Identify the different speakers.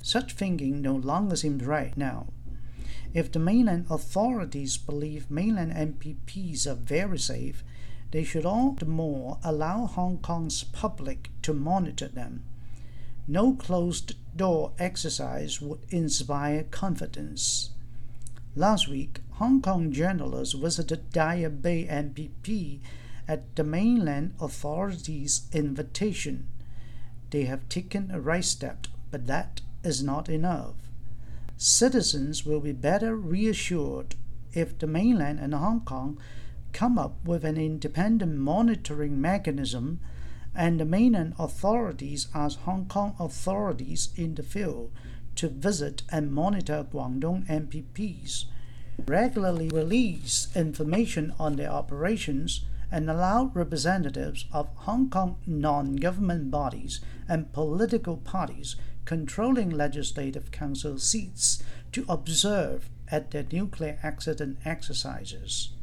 Speaker 1: Such thinking no longer seems right now. If the mainland authorities believe mainland MPPs are very safe, they should all the more allow Hong Kong's public to monitor them. No closed-door exercise would inspire confidence. Last week, Hong Kong journalists visited Daya Bay MPP at the mainland authorities' invitation. They have taken a right step, but that is not enough. Citizens will be better reassured if the mainland and Hong Kong come up with an independent monitoring mechanism and the mainland authorities ask Hong Kong authorities in the field to visit and monitor Guangdong MPPs, regularly release information on their operations, and allow representatives of Hong Kong non-government bodies and political parties controlling Legislative Council seats to observe at their nuclear accident exercises.